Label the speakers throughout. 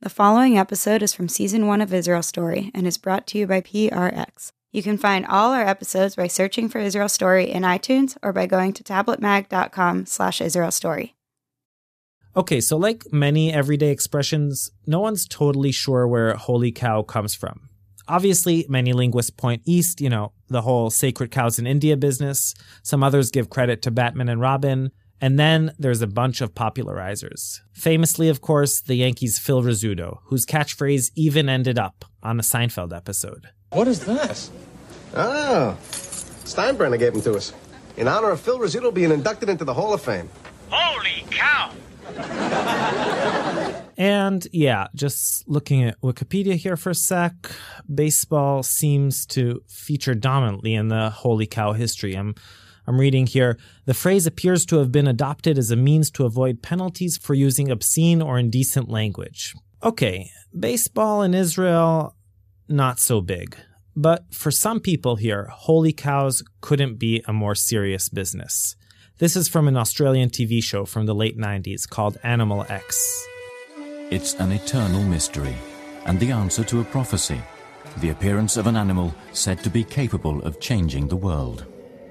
Speaker 1: The following episode is from Season 1 of Israel Story and is brought to you by PRX. You can find all our episodes by searching for Israel Story in iTunes or by going to tabletmag.com/Israel Story.
Speaker 2: Okay, so like many everyday expressions, no one's totally sure where holy cow comes from. Obviously, many linguists point east, the whole sacred cows in India business. Some others give credit to Batman and Robin. And then there's a bunch of popularizers. Famously, of course, the Yankees' Phil Rizzuto, whose catchphrase even ended up on a Seinfeld episode.
Speaker 3: What is that?
Speaker 4: Oh, Steinbrenner gave them to us. In honor of Phil Rizzuto being inducted into the Hall of Fame.
Speaker 3: Holy cow!
Speaker 2: And yeah, just looking at Wikipedia here for a sec, baseball seems to feature dominantly in the holy cow history. I'm reading here, the phrase appears to have been adopted as a means to avoid penalties for using obscene or indecent language. Okay, baseball in Israel, not so big. But for some people here, holy cows couldn't be a more serious business. This is from an Australian TV show from the late 90s called Animal X.
Speaker 5: It's an eternal mystery, and the answer to a prophecy, the appearance of an animal said to be capable of changing the world.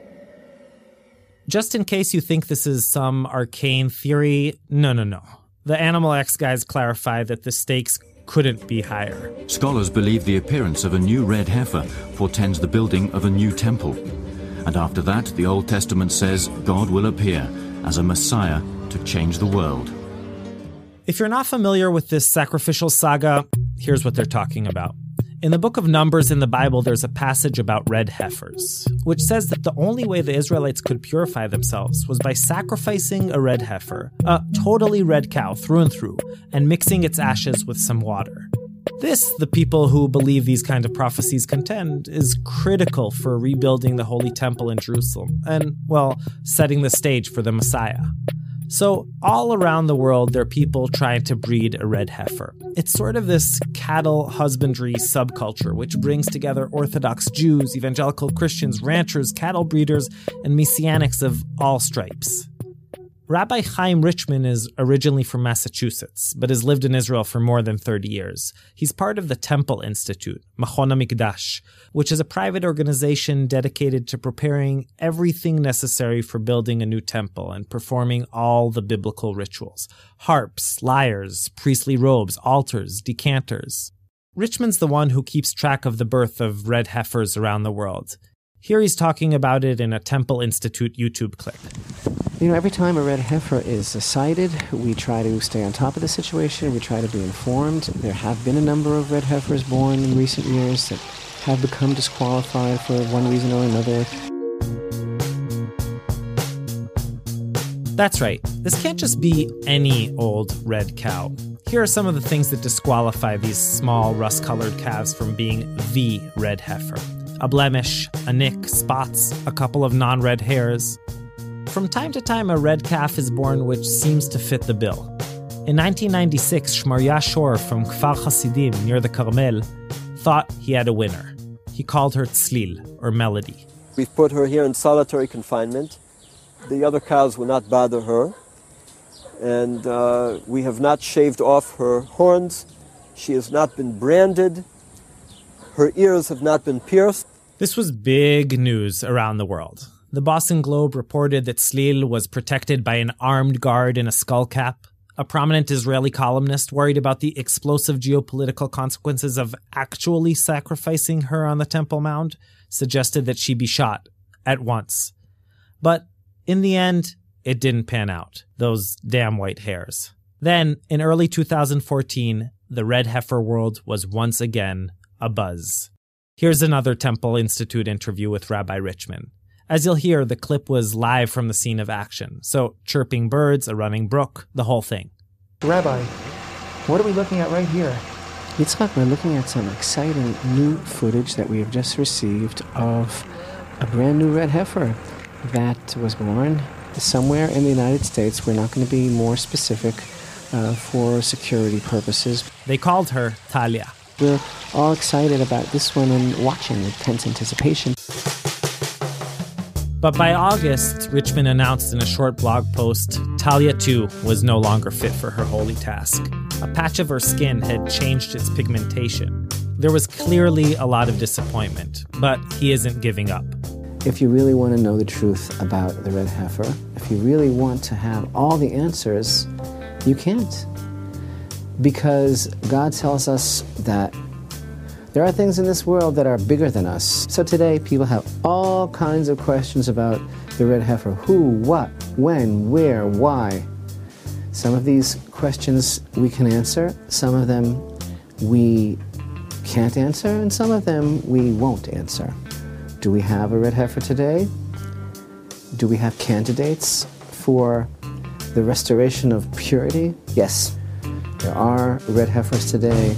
Speaker 2: Just in case you think this is some arcane theory, no. The Animal X guys clarify that the stakes couldn't be higher.
Speaker 5: Scholars believe the appearance of a new red heifer portends the building of a new temple. And after that, the Old Testament says God will appear as a Messiah to change the world.
Speaker 2: If you're not familiar with this sacrificial saga, here's what they're talking about. In the book of Numbers in the Bible, there's a passage about red heifers, which says that the only way the Israelites could purify themselves was by sacrificing a red heifer, a totally red cow through and through, and mixing its ashes with some water. This, the people who believe these kind of prophecies contend, is critical for rebuilding the Holy Temple in Jerusalem and, setting the stage for the Messiah. So all around the world, there are people trying to breed a red heifer. It's sort of this cattle husbandry subculture, which brings together Orthodox Jews, evangelical Christians, ranchers, cattle breeders, and Messianics of all stripes. Rabbi Chaim Richman is originally from Massachusetts, but has lived in Israel for more than 30 years. He's part of the Temple Institute, Machon HaMikdash, which is a private organization dedicated to preparing everything necessary for building a new temple and performing all the biblical rituals. Harps, lyres, priestly robes, altars, decanters. Richman's the one who keeps track of the birth of red heifers around the world. Here he's talking about it in a Temple Institute YouTube clip.
Speaker 6: Every time a red heifer is sighted, we try to stay on top of the situation. We try to be informed. There have been a number of red heifers born in recent years that have become disqualified for one reason or another.
Speaker 2: That's right. This can't just be any old red cow. Here are some of the things that disqualify these small, rust-colored calves from being the red heifer. A blemish, a nick, spots, a couple of non-red hairs. From time to time, a red calf is born which seems to fit the bill. In 1996, Shmarya Shor from Kfar Hasidim near the Carmel thought he had a winner. He called her Tzlil, or Melody.
Speaker 7: We've put her here in solitary confinement. The other cows will not bother her. And we have not shaved off her horns. She has not been branded. Her ears have not been pierced.
Speaker 2: This was big news around the world. The Boston Globe reported that Tzlil was protected by an armed guard in a skull cap. A prominent Israeli columnist, worried about the explosive geopolitical consequences of actually sacrificing her on the Temple Mount, suggested that she be shot at once. But in the end, it didn't pan out. Those damn white hairs. Then, in early 2014, the red heifer world was once again abuzz. Here's another Temple Institute interview with Rabbi Richman. As you'll hear, the clip was live from the scene of action. So, chirping birds, a running brook, the whole thing.
Speaker 8: Rabbi, what are we looking at right here?
Speaker 6: Yitzchak, we're looking at some exciting new footage that we have just received of a brand new red heifer that was born somewhere in the United States. We're not going to be more specific for security purposes.
Speaker 2: They called her Talia.
Speaker 6: We're all excited about this one and watching with tense anticipation.
Speaker 2: But by August, Richman announced in a short blog post, Talia too was no longer fit for her holy task. A patch of her skin had changed its pigmentation. There was clearly a lot of disappointment, but he isn't giving up.
Speaker 6: If you really want to know the truth about the red heifer, if you really want to have all the answers, you can't. Because God tells us that there are things in this world that are bigger than us. So today, people have all kinds of questions about the red heifer. Who, what, when, where, why. Some of these questions we can answer. Some of them we can't answer. And some of them we won't answer. Do we have a red heifer today? Do we have candidates for the restoration of purity? Yes, there are red heifers today.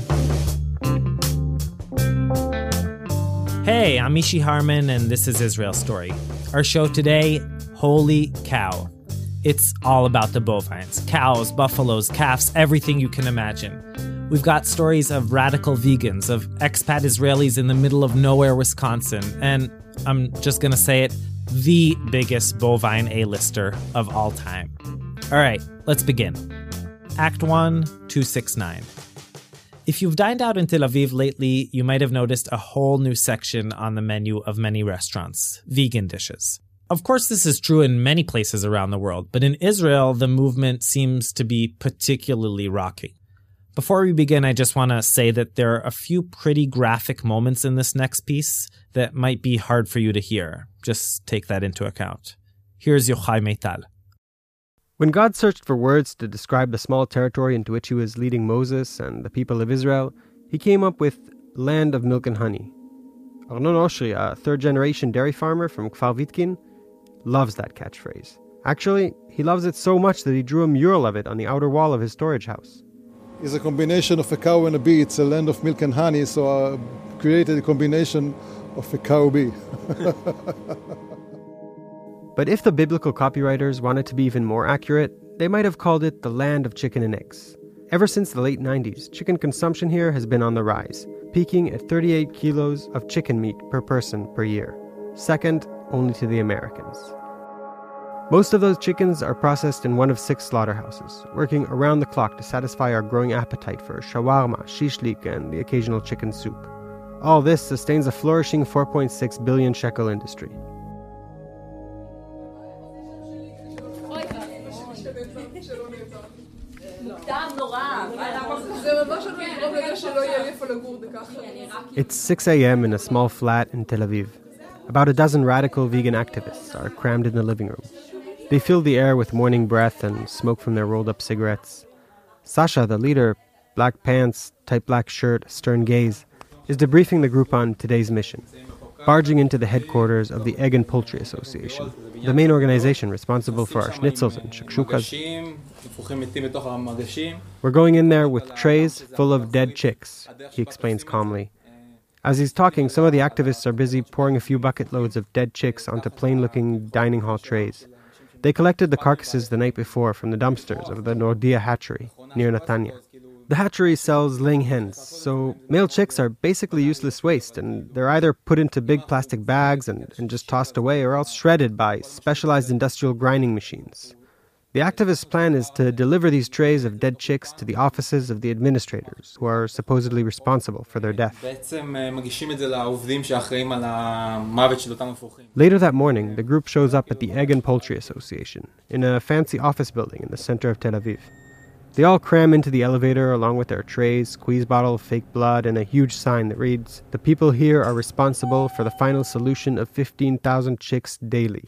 Speaker 2: Hey, I'm Mishy Harman, and this is Israel Story. Our show today, Holy Cow. It's all about the bovines. Cows, buffaloes, calves, everything you can imagine. We've got stories of radical vegans, of expat Israelis in the middle of nowhere, Wisconsin, and I'm just gonna say it, the biggest bovine A-lister of all time. All right, let's begin. Act 1, 269. If you've dined out in Tel Aviv lately, you might have noticed a whole new section on the menu of many restaurants, vegan dishes. Of course, this is true in many places around the world, but in Israel, the movement seems to be particularly rocking. Before we begin, I just want to say that there are a few pretty graphic moments in this next piece that might be hard for you to hear. Just take that into account. Here's Yochai Meital.
Speaker 9: When God searched for words to describe the small territory into which he was leading Moses and the people of Israel, he came up with land of milk and honey. Arnon Oshri, a third-generation dairy farmer from Kfar Vitkin, loves that catchphrase. Actually, he loves it so much that he drew a mural of it on the outer wall of his storage house.
Speaker 10: It's a combination of a cow and a bee. It's a land of milk and honey, so I created a combination of a cow-bee.
Speaker 9: But if the biblical copywriters wanted to be even more accurate, they might have called it the land of chicken and eggs. Ever since the late 90s, chicken consumption here has been on the rise, peaking at 38 kilos of chicken meat per person per year, second only to the Americans. Most of those chickens are processed in one of 6 slaughterhouses, working around the clock to satisfy our growing appetite for shawarma, shishlik, and the occasional chicken soup. All this sustains a flourishing 4.6 billion shekel industry. It's 6 a.m. in a small flat in Tel Aviv. About a dozen radical vegan activists are crammed in the living room. They fill the air with morning breath and smoke from their rolled-up cigarettes. Sasha, the leader, black pants, tight black shirt, stern gaze, is debriefing the group on today's mission, barging into the headquarters of the Egg and Poultry Association, the main organization responsible for our schnitzels and shakshukas. We're going in there with trays full of dead chicks, he explains calmly. As he's talking, some of the activists are busy pouring a few bucket loads of dead chicks onto plain-looking dining hall trays. They collected the carcasses the night before from the dumpsters of the Nordia hatchery near Netanya. The hatchery sells laying hens, so male chicks are basically useless waste, and they're either put into big plastic bags and just tossed away, or else shredded by specialized industrial grinding machines. The activists' plan is to deliver these trays of dead chicks to the offices of the administrators, who are supposedly responsible for their death. Later that morning, the group shows up at the Egg and Poultry Association, in a fancy office building in the center of Tel Aviv. They all cram into the elevator along with their trays, squeeze bottle, fake blood, and a huge sign that reads, "The people here are responsible for the final solution of 15,000 chicks daily."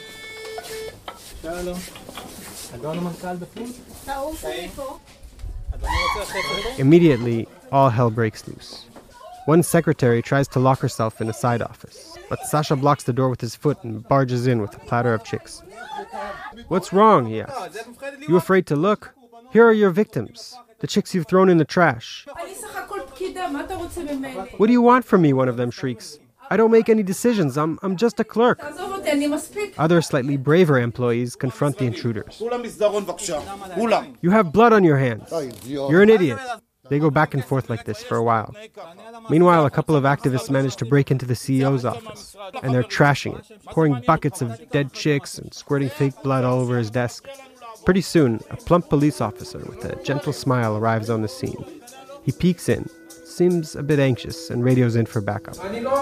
Speaker 9: Immediately, all hell breaks loose. One secretary tries to lock herself in a side office, but Sasha blocks the door with his foot and barges in with a platter of chicks. "What's wrong?" he asks. "You afraid to look? Here are your victims, the chicks you've thrown in the trash." "What do you want from me?" one of them shrieks. "I don't make any decisions, I'm just a clerk." Other slightly braver employees confront the intruders. "You have blood on your hands. You're an idiot." They go back and forth like this for a while. Meanwhile, a couple of activists manage to break into the CEO's office, and they're trashing it, pouring buckets of dead chicks and squirting fake blood all over his desk. Pretty soon, a plump police officer with a gentle smile arrives on the scene. He peeks in, seems a bit anxious, and radios in for backup.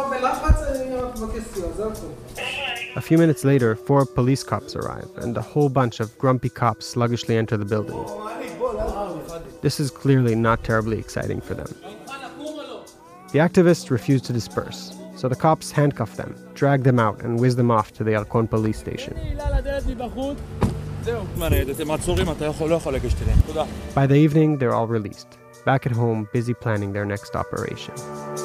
Speaker 9: A few minutes later, 4 police cops arrive, and a whole bunch of grumpy cops sluggishly enter the building. This is clearly not terribly exciting for them. The activists refuse to disperse, so the cops handcuff them, drag them out, and whiz them off to the Yarkon police station. By the evening, they're all released, back at home, busy planning their next operation.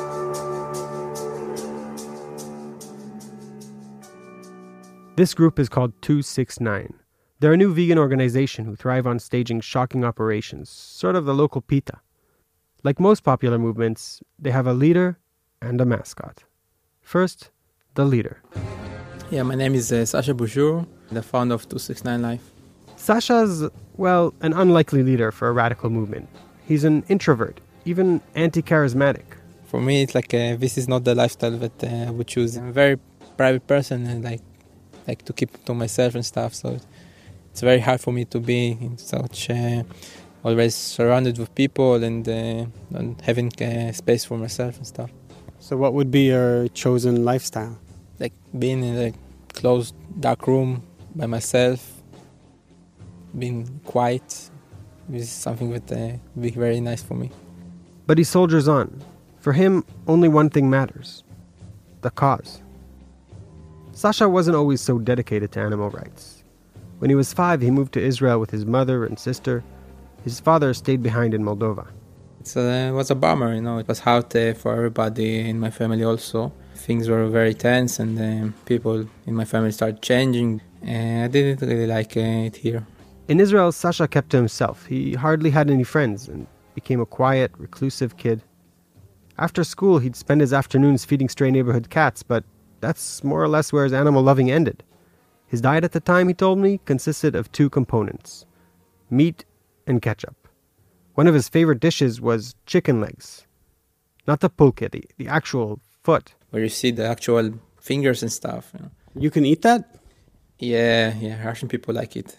Speaker 9: This group is called 269. They're a new vegan organization who thrive on staging shocking operations, sort of the local PETA. Like most popular movements, they have a leader and a mascot. First, the leader.
Speaker 11: Yeah, my name is Sasha Boujour, the founder of 269 Life.
Speaker 9: Sasha's, well, an unlikely leader for a radical movement. He's an introvert, even anti-charismatic.
Speaker 11: For me, it's like this is not the lifestyle that I would choose. I'm a very private person and like to keep to myself and stuff, so it's very hard for me to be in such always surrounded with people and having space for myself and stuff.
Speaker 12: So what would be your chosen lifestyle?
Speaker 11: Like being in a closed, dark room by myself, being quiet, is something that would be very nice for me.
Speaker 9: But he soldiers on. For him, only one thing matters: the cause. Sasha wasn't always so dedicated to animal rights. When he was 5, he moved to Israel with his mother and sister. His father stayed behind in Moldova.
Speaker 11: It was a bummer, It was hard for everybody in my family also. Things were very tense and people in my family started changing. I didn't really like it here.
Speaker 9: In Israel, Sasha kept to himself. He hardly had any friends and became a quiet, reclusive kid. After school, he'd spend his afternoons feeding stray neighborhood cats, but that's more or less where his animal loving ended. His diet at the time, he told me, consisted of 2 components: meat and ketchup. One of his favorite dishes was chicken legs. Not the pulque, the actual foot.
Speaker 11: Where you see the actual fingers and stuff.
Speaker 12: You can eat that?
Speaker 11: Yeah, Russian people like it.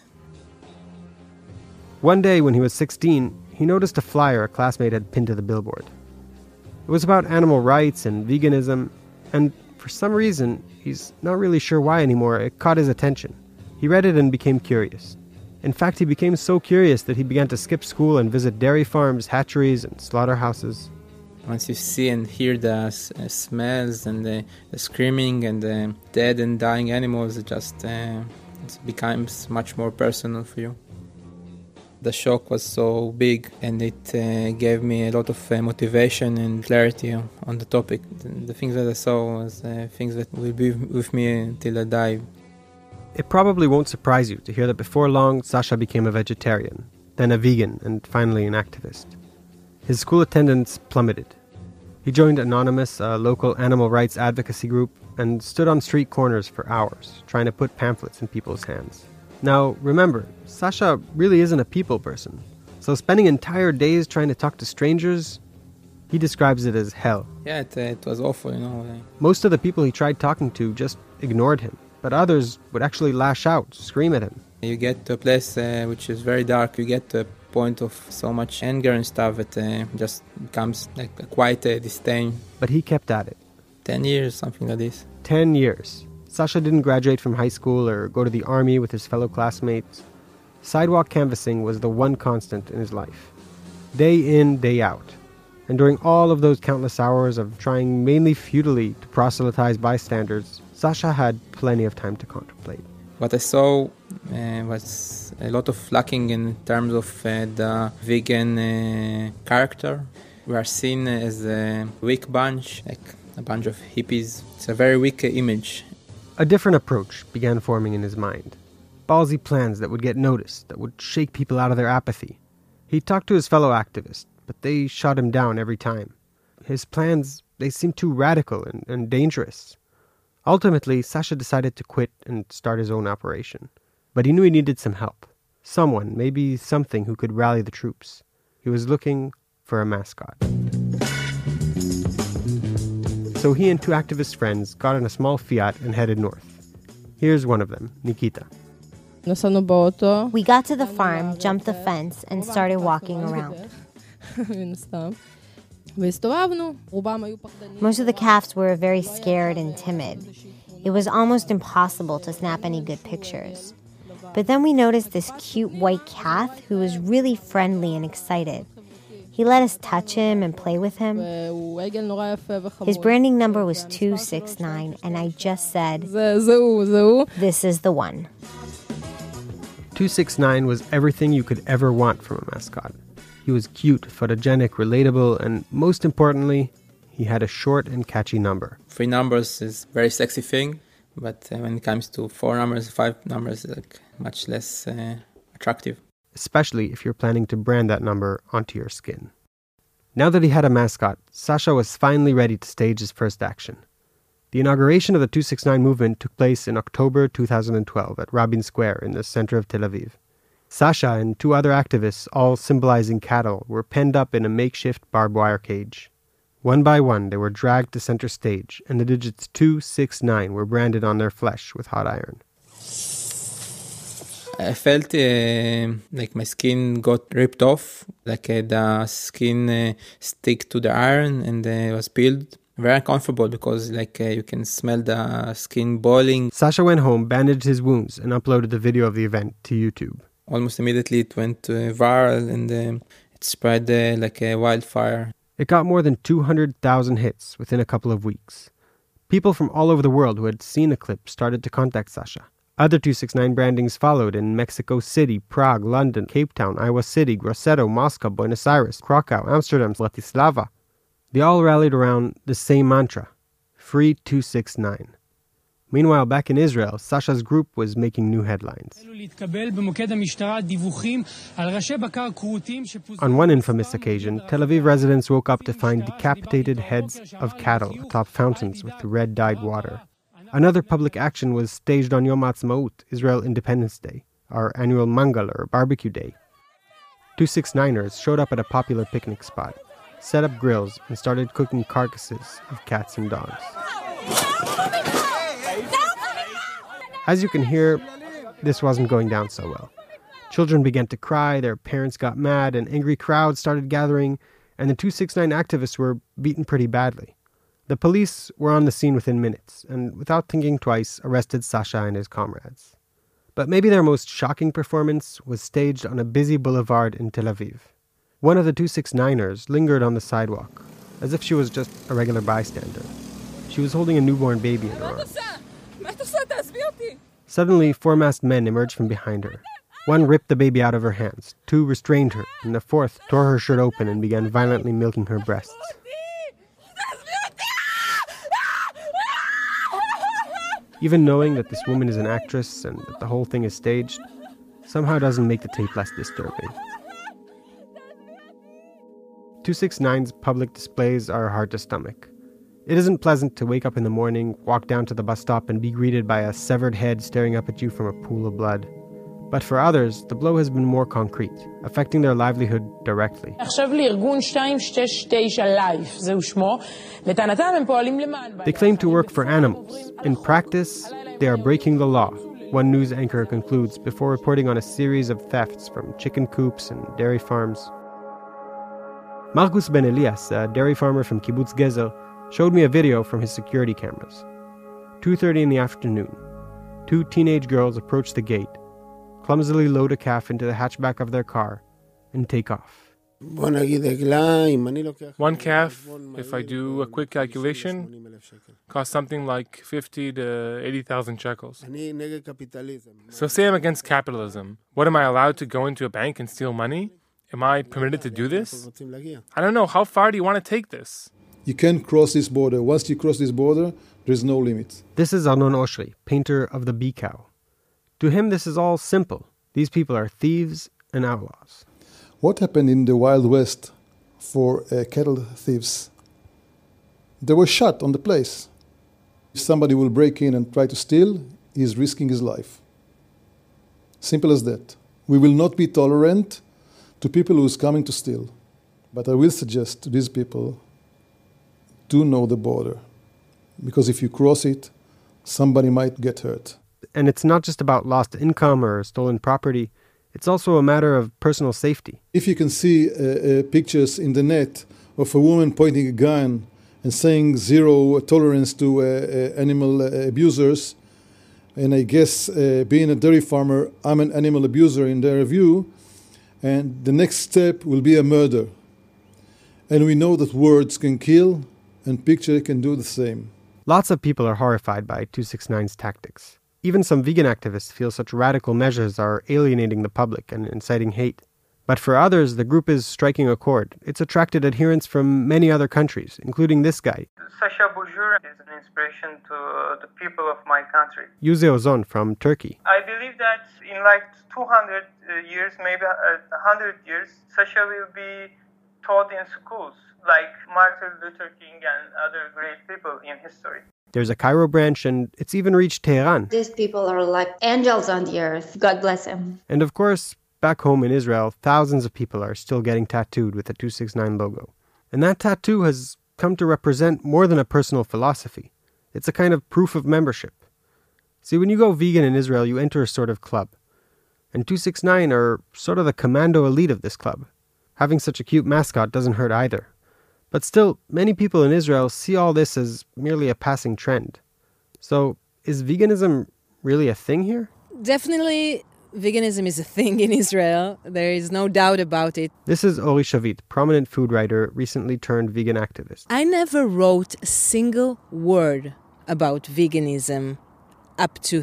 Speaker 9: One day when he was 16, he noticed a flyer a classmate had pinned to the billboard. It was about animal rights and veganism, and for some reason, he's not really sure why anymore, it caught his attention. He read it and became curious. In fact, he became so curious that he began to skip school and visit dairy farms, hatcheries, and slaughterhouses.
Speaker 11: Once you see and hear the smells and the screaming and the dead and dying animals, it becomes much more personal for you. The shock was so big and it gave me a lot of motivation and clarity on the topic. The things that I saw was things that will be with me until I die.
Speaker 9: It probably won't surprise you to hear that before long, Sasha became a vegetarian, then a vegan, and finally an activist. His school attendance plummeted. He joined Anonymous, a local animal rights advocacy group, and stood on street corners for hours, trying to put pamphlets in people's hands. Now, remember, Sasha really isn't a people person, so spending entire days trying to talk to strangers, he describes it as hell.
Speaker 11: Yeah, it was awful,
Speaker 9: Most of the people he tried talking to just ignored him, but others would actually lash out, scream at him.
Speaker 11: You get to a place which is very dark, you get to a point of so much anger and stuff that just becomes like a quiet disdain.
Speaker 9: But he kept at it.
Speaker 11: 10 years, something like this.
Speaker 9: 10 years. Sasha didn't graduate from high school or go to the army with his fellow classmates. Sidewalk canvassing was the one constant in his life. Day in, day out. And during all of those countless hours of trying mainly futilely to proselytize bystanders, Sasha had plenty of time to contemplate.
Speaker 11: What I saw was a lot of lacking in terms of the vegan character. We are seen as a weak bunch, like a bunch of hippies. It's a very weak image.
Speaker 9: A different approach began forming in his mind. Ballsy plans that would get noticed, that would shake people out of their apathy. He talked to his fellow activists, but they shot him down every time. His plans, they seemed too radical and dangerous. Ultimately, Sasha decided to quit and start his own operation. But he knew he needed some help. Someone, maybe something, who could rally the troops. He was looking for a mascot. So he and 2 activist friends got in a small Fiat and headed north. Here's one of them, Nikita.
Speaker 13: We got to the farm, jumped the fence, and started walking around. Most of the calves were very scared and timid. It was almost impossible to snap any good pictures. But then we noticed this cute white calf who was really friendly and excited. He let us touch him and play with him. His branding number was 269, and I just said, "This is the one."
Speaker 9: 269 was everything you could ever want from a mascot. He was cute, photogenic, relatable, and most importantly, he had a short and catchy number.
Speaker 11: 3 numbers is a very sexy thing, but when it comes to 4 numbers, 5 numbers, like much less attractive.
Speaker 9: Especially if you're planning to brand that number onto your skin. Now that he had a mascot, Sasha was finally ready to stage his first action. The inauguration of the 269 movement took place in October 2012 at Rabin Square in the center of Tel Aviv. Sasha and 2 other activists, all symbolizing cattle, were penned up in a makeshift barbed wire cage. One by one, they were dragged to center stage, and the digits 269 were branded on their flesh with hot iron.
Speaker 11: I felt like my skin got ripped off, like the skin stick to the iron and was peeled. Very uncomfortable because you can smell the skin boiling.
Speaker 9: Sasha went home, bandaged his wounds, and uploaded the video of the event to YouTube.
Speaker 11: Almost immediately it went viral and it spread like a wildfire.
Speaker 9: It got more than 200,000 hits within a couple of weeks. People from all over the world who had seen the clip started to contact Sasha. Other 269 brandings followed in Mexico City, Prague, London, Cape Town, Iowa City, Grosseto, Moscow, Buenos Aires, Krakow, Amsterdam, Bratislava. They all rallied around the same mantra, Free 269. Meanwhile, back in Israel, Sasha's group was making new headlines. On one infamous occasion, Tel Aviv residents woke up to find decapitated heads of cattle atop fountains with red-dyed water. Another public action was staged on Yom Ha'atzmaut, Israel Independence Day, our annual mangal or barbecue day. 269ers showed up at a popular picnic spot, set up grills, and started cooking carcasses of cats and dogs. As you can hear, this wasn't going down so well. Children began to cry, their parents got mad, an angry crowd started gathering, and the 269 activists were beaten pretty badly. The police were on the scene within minutes, and without thinking twice, arrested Sasha and his comrades. But maybe their most shocking performance was staged on a busy boulevard in Tel Aviv. One of the 269ers lingered on the sidewalk, as if she was just a regular bystander. She was holding a newborn baby in her arms. Suddenly, 4 masked men emerged from behind her. One ripped the baby out of her hands, 2 restrained her, and the 4th tore her shirt open and began violently milking her breasts. Even knowing that this woman is an actress and that the whole thing is staged, somehow doesn't make the tape less disturbing. 269's public displays are hard to stomach. It isn't pleasant to wake up in the morning, walk down to the bus stop, and be greeted by a severed head staring up at you from a pool of blood. But for others, the blow has been more concrete, affecting their livelihood directly. They claim to work for animals. In practice, they are breaking the law, one news anchor concludes before reporting on a series of thefts from chicken coops and dairy farms. Marcus Ben Elias, a dairy farmer from Kibbutz Gezer, showed me a video from his security cameras. 2:30 in the afternoon. 2 teenage girls approach the gate, clumsily load a calf into the hatchback of their car, and take off.
Speaker 14: One calf, if I do a quick calculation, costs something like 50 to 80,000 shekels. So say I'm against capitalism. What, am I allowed to go into a bank and steal money? Am I permitted to do this? I don't know. How far do you want to take this?
Speaker 10: You can't cross this border. Once you cross this border, there's no limit.
Speaker 9: This is Arnon Oshri, painter of the Bee Cow. To him, this is all simple. These people are thieves and outlaws.
Speaker 10: What happened in the Wild West for cattle thieves? They were shot on the place. If somebody will break in and try to steal, he is risking his life. Simple as that. We will not be tolerant to people who is coming to steal. But I will suggest to these people, do know the border. Because if you cross it, somebody might get hurt.
Speaker 9: And it's not just about lost income or stolen property. It's also a matter of personal safety.
Speaker 10: If you can see pictures in the net of a woman pointing a gun and saying zero tolerance to animal abusers, and I guess being a dairy farmer, I'm an animal abuser in their view, and the next step will be a murder. And we know that words can kill, and picture can do the same.
Speaker 9: Lots of people are horrified by 269's tactics. Even some vegan activists feel such radical measures are alienating the public and inciting hate. But for others, the group is striking a chord. It's attracted adherents from many other countries, including this guy,
Speaker 15: Sacha Boujur is an inspiration to the people of my country.
Speaker 9: Yuze Ozon from Turkey.
Speaker 15: I believe that in like 200 years, maybe 100 years, Sacha will be taught in schools, like Martin Luther King and other great people in history.
Speaker 9: There's a Cairo branch, and it's even reached Tehran.
Speaker 1: These people are like angels on the earth. God bless them.
Speaker 9: And of course, back home in Israel, thousands of people are still getting tattooed with the 269 logo. And that tattoo has come to represent more than a personal philosophy. It's a kind of proof of membership. See, when you go vegan in Israel, you enter a sort of club. And 269 are sort of the commando elite of this club. Having such a cute mascot doesn't hurt either. But still, many people in Israel see all this as merely a passing trend. So, is veganism really a thing here?
Speaker 16: Definitely, veganism is a thing in Israel. There is no doubt about it.
Speaker 9: This is Ori Shavit, prominent food writer, recently turned vegan activist.
Speaker 16: I never wrote a single word about veganism up to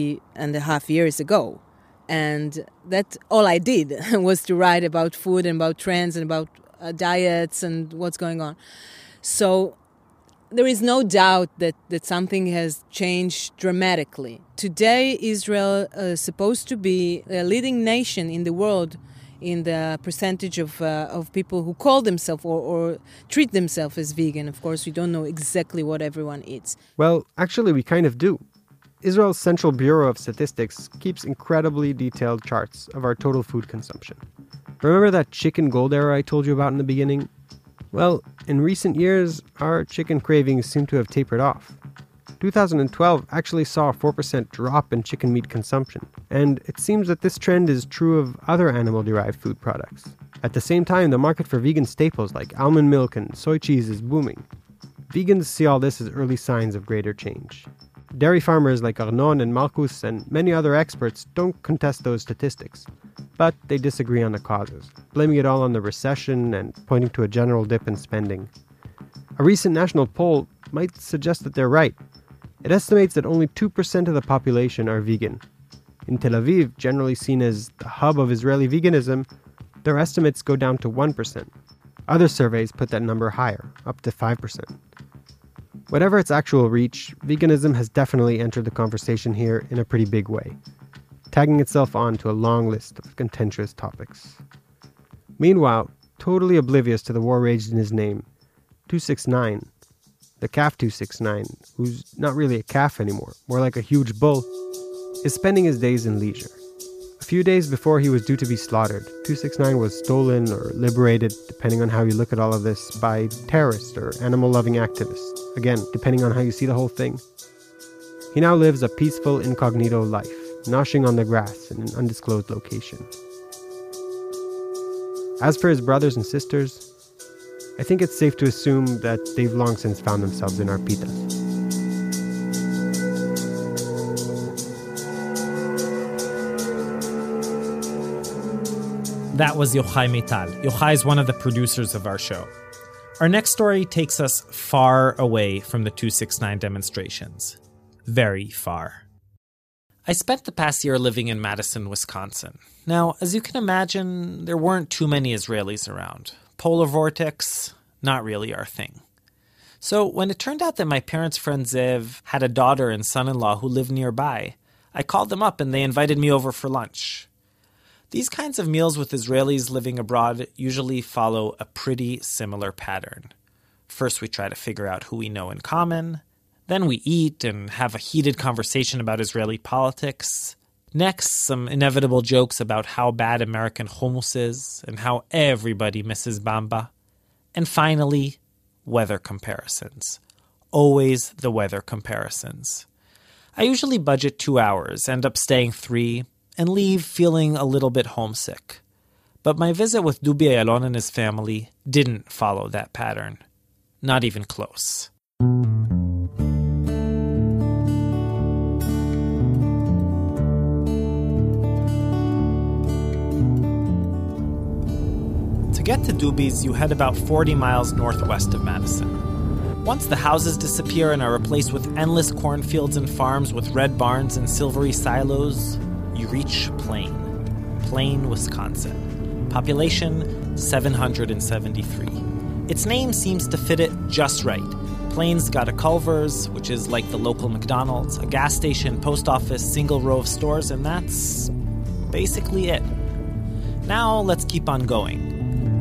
Speaker 16: 3.5 years ago. And that's all I did was to write about food and about trends and about diets and what's going on. So there is no doubt that something has changed dramatically. Today, Israel is supposed to be a leading nation in the world in the percentage of people who call themselves or treat themselves as vegan. Of course, we don't know exactly what everyone eats.
Speaker 9: Well, actually, we kind of do. Israel's Central Bureau of Statistics keeps incredibly detailed charts of our total food consumption. Remember that chicken gold era I told you about in the beginning? Well, in recent years, our chicken cravings seem to have tapered off. 2012 actually saw a 4% drop in chicken meat consumption, and it seems that this trend is true of other animal-derived food products. At the same time, the market for vegan staples like almond milk and soy cheese is booming. Vegans see all this as early signs of greater change. Dairy farmers like Arnon and Marcus and many other experts don't contest those statistics, but they disagree on the causes, blaming it all on the recession and pointing to a general dip in spending. A recent national poll might suggest that they're right. It estimates that only 2% of the population are vegan. In Tel Aviv, generally seen as the hub of Israeli veganism, their estimates go down to 1%. Other surveys put that number higher, up to 5%. Whatever its actual reach, veganism has definitely entered the conversation here in a pretty big way, tagging itself on to a long list of contentious topics. Meanwhile, totally oblivious to the war raged in his name, 269, the calf 269, who's not really a calf anymore, more like a huge bull, is spending his days in leisure. A few days before he was due to be slaughtered, 269 was stolen or liberated, depending on how you look at all of this, by terrorists or animal-loving activists. Again, depending on how you see the whole thing. He now lives a peaceful, incognito life, noshing on the grass in an undisclosed location. As for his brothers and sisters, I think it's safe to assume that they've long since found themselves in our pitas.
Speaker 2: That was Yochai Maital. Yochai is one of the producers of our show. Our next story takes us far away from the 269 demonstrations. Very far. I spent the past year living in Madison, Wisconsin. Now, as you can imagine, there weren't too many Israelis around. Polar vortex, not really our thing. So when it turned out that my parents' friend Zev had a daughter and son-in-law who lived nearby, I called them up and they invited me over for lunch. These kinds of meals with Israelis living abroad usually follow a pretty similar pattern. First, we try to figure out who we know in common. Then we eat and have a heated conversation about Israeli politics. Next, some inevitable jokes about how bad American hummus is and how everybody misses Bamba. And finally, weather comparisons. Always the weather comparisons. I usually budget 2 hours, end up staying 3, and leave feeling a little bit homesick. But my visit with Dubi Ayalon and his family didn't follow that pattern. Not even close. To get to Dubi's, you head about 40 miles northwest of Madison. Once the houses disappear and are replaced with endless cornfields and farms with red barns and silvery silos, you reach Plain, Wisconsin. Population 773. Its name seems to fit it just right. Plain's got a Culver's, which is like the local McDonald's, a gas station, post office, single row of stores, and that's basically it. Now let's keep on going.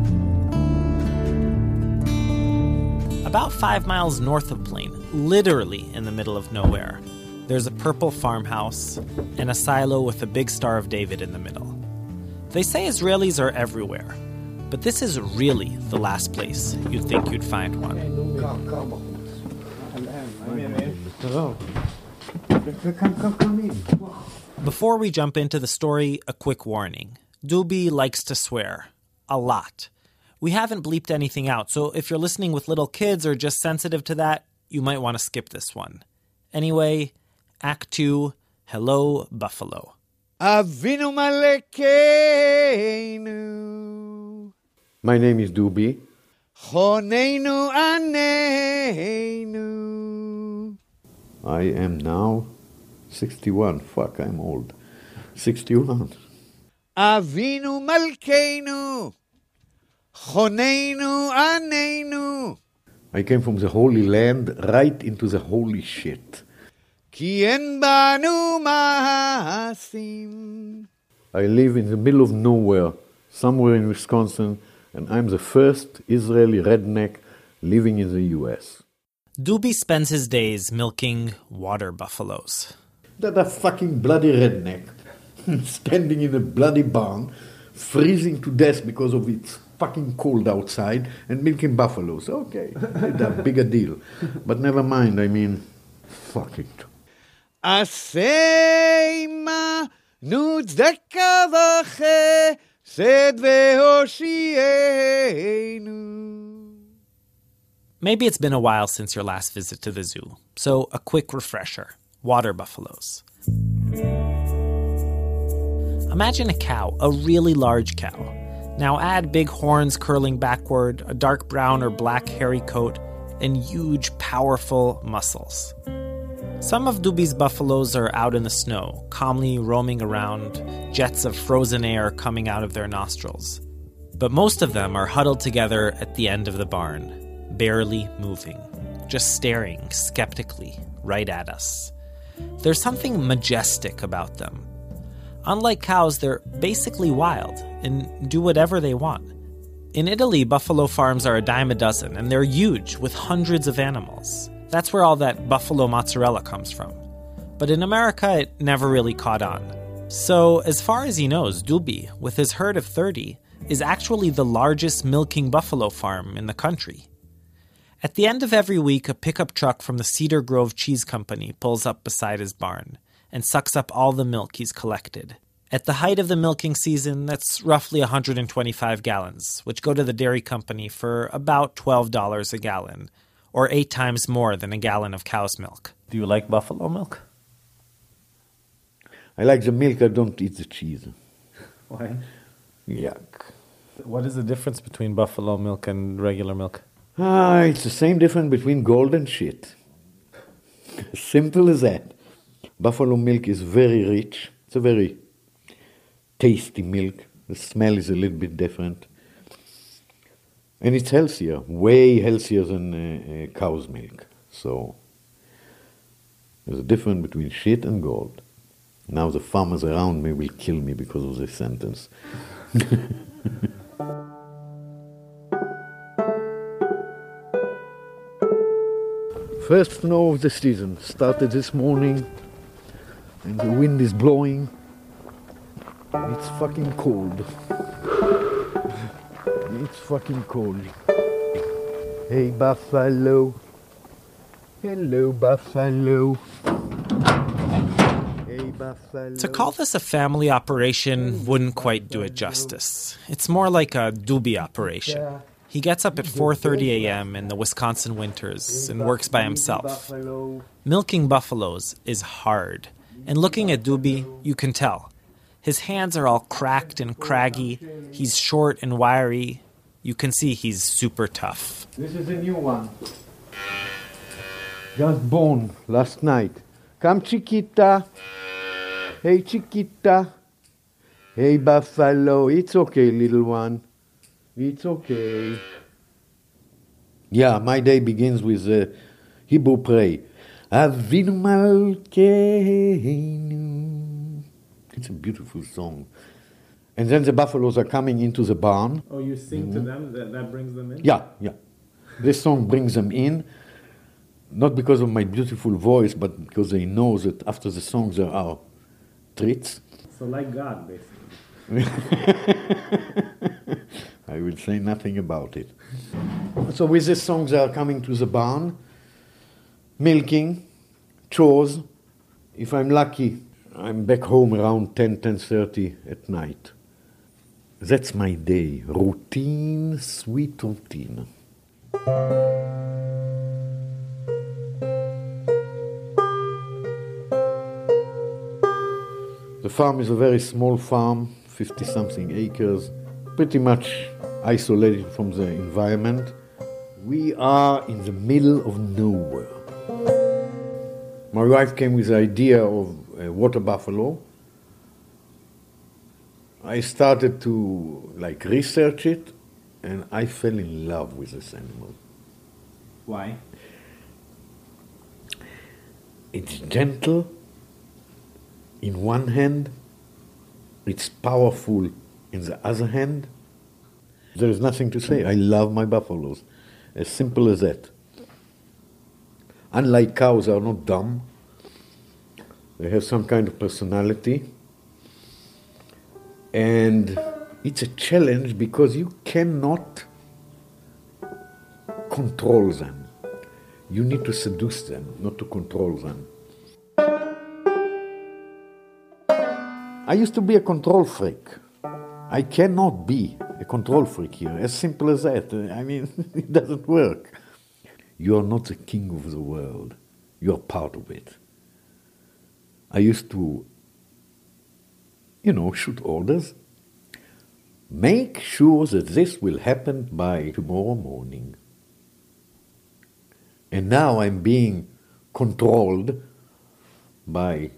Speaker 2: About 5 miles north of Plain, literally in the middle of nowhere, there's a purple farmhouse and a silo with a big Star of David in the middle. They say Israelis are everywhere, but this is really the last place you'd think you'd find one. Before we jump into the story, a quick warning. Dubi likes to swear. A lot. We haven't bleeped anything out, so if you're listening with little kids or just sensitive to that, you might want to skip this one. Anyway, Act 2, Hello, Buffalo.
Speaker 17: Avinu Malekenu.
Speaker 18: My name is Dubi.
Speaker 17: Choneinu Aneinu.
Speaker 18: I am now 61. Fuck, I'm old. 61.
Speaker 17: Avinu Malkeinu. Choneinu Aneinu.
Speaker 18: I came from the Holy Land right into the holy shit.
Speaker 17: Ki en banu maasim.
Speaker 18: I live in the middle of nowhere, somewhere in Wisconsin, and I'm the first Israeli redneck living in the U.S.
Speaker 2: Dubi spends his days milking water buffaloes.
Speaker 18: That a fucking bloody redneck, standing in a bloody barn, freezing to death because of it's fucking cold outside, and milking buffaloes. Okay, it's a bigger deal. But never mind, I mean, fuck it.
Speaker 17: Aseima nutzdeka v'chesed v'hoshienu.
Speaker 2: Maybe it's been a while since your last visit to the zoo, so a quick refresher. Water buffaloes. Imagine a cow, a really large cow. Now add big horns curling backward, a dark brown or black hairy coat, and huge, powerful muscles. Some of Dubi's buffaloes are out in the snow, calmly roaming around, jets of frozen air coming out of their nostrils. But most of them are huddled together at the end of the barn, barely moving, just staring skeptically right at us. There's something majestic about them. Unlike cows, they're basically wild and do whatever they want. In Italy, buffalo farms are a dime a dozen, and they're huge, with hundreds of animals. That's where all that buffalo mozzarella comes from. But in America, it never really caught on. So, as far as he knows, Dubi, with his herd of 30, is actually the largest milking buffalo farm in the country. At the end of every week, a pickup truck from the Cedar Grove Cheese Company pulls up beside his barn and sucks up all the milk he's collected. At the height of the milking season, that's roughly 125 gallons, which go to the dairy company for about $12 a gallon, or 8 times more than a gallon of cow's milk. Do you like buffalo milk?
Speaker 18: I like the milk, I don't eat the cheese.
Speaker 2: Why?
Speaker 18: Yuck.
Speaker 2: What is the difference between buffalo milk and regular milk?
Speaker 18: It's the same difference between gold and shit. Simple as that. Buffalo milk is very rich. It's a very tasty milk. The smell is a little bit different. And it's healthier, way healthier than cow's milk. So there's a difference between shit and gold. Now the farmers around me will kill me because of this sentence. First snow of the season started this morning, and the wind is blowing. It's fucking cold. It's fucking cold. Hey, buffalo. Hello, buffalo.
Speaker 2: To call this a family operation wouldn't quite do it justice. It's more like a Dubi operation. He gets up at 4:30 a.m. in the Wisconsin winters and works by himself. Milking buffaloes is hard, and looking at Dubi, you can tell. His hands are all cracked and craggy, he's short and wiry. You can see he's super tough.
Speaker 18: This is a new one. Just born last night. Come, Chiquita. Hey, Chiquita. Hey, buffalo. It's okay, little one. It's okay. Yeah, my day begins with Hebrew prayer. Avinu Malkeinu. It's a beautiful song. And then the buffaloes are coming into the barn.
Speaker 2: Oh, you sing to them? That brings them in?
Speaker 18: Yeah. This song brings them in, not because of my beautiful voice, but because they know that after the song there are treats.
Speaker 2: So like God, basically.
Speaker 18: I will say nothing about it. So with this song they are coming to the barn, milking, chores. If I'm lucky, I'm back home around 10:30 at night. That's my day. Routine, sweet routine. The farm is a very small farm, 50-something acres, pretty much isolated from the environment. We are in the middle of nowhere. My wife came with the idea of a water buffalo. I started to research it, and I fell in love with this animal.
Speaker 2: Why?
Speaker 18: It's gentle in one hand, it's powerful in the other hand. There is nothing to say. I love my buffaloes. As simple as that. Unlike cows, they are not dumb. They have some kind of personality. And it's a challenge because you cannot control them. You need to seduce them, not to control them. I used to be a control freak. I cannot be a control freak here, as simple as that. I mean, it doesn't work. You are not the king of the world. You are part of it. I used to, shoot orders. Make sure that this will happen by tomorrow morning. And now I'm being controlled by,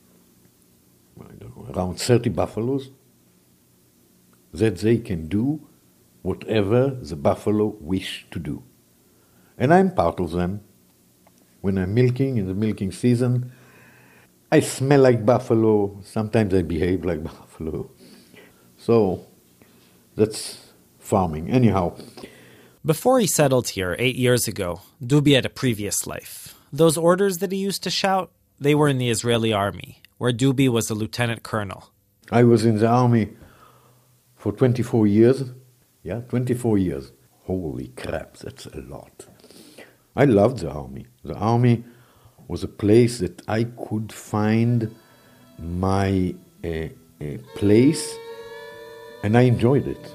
Speaker 18: around 30 buffaloes, that they can do whatever the buffalo wish to do. And I'm part of them. When I'm milking, in the milking season, I smell like buffalo, sometimes I behave like buffalo. So, that's farming. Anyhow.
Speaker 2: Before he settled here 8 years ago, Dubi had a previous life. Those orders that he used to shout, they were in the Israeli army, where Dubi was a lieutenant colonel.
Speaker 18: I was in the army for 24 years. Yeah, 24 years. Holy crap, that's a lot. I loved the army. The army was a place that I could find my place, and I enjoyed it.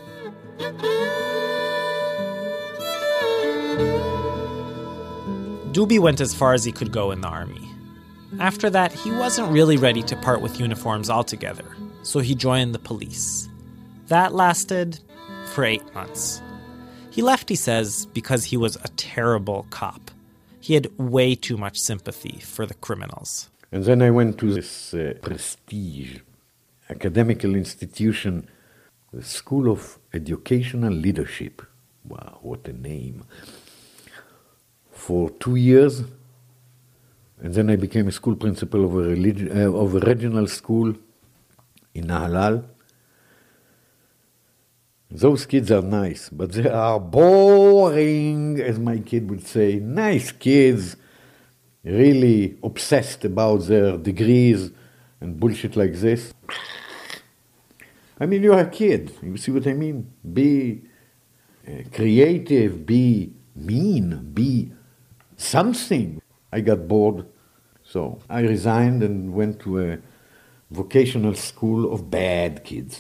Speaker 2: Dubi went as far as he could go in the army. After that, he wasn't really ready to part with uniforms altogether, so he joined the police. That lasted for 8 months. He left, he says, because he was a terrible cop. He had way too much sympathy for the criminals.
Speaker 18: And then I went to this prestige academical institution, the School of Educational Leadership. Wow, what a name. For 2 years, and then I became a school principal of a regional school in Nahalal. Those kids are nice, but they are boring, as my kid would say. Nice kids, really obsessed about their degrees and bullshit like this. I mean, you're a kid. You see what I mean? Be creative, be mean, be something. I got bored, so I resigned and went to vocational school of bad kids.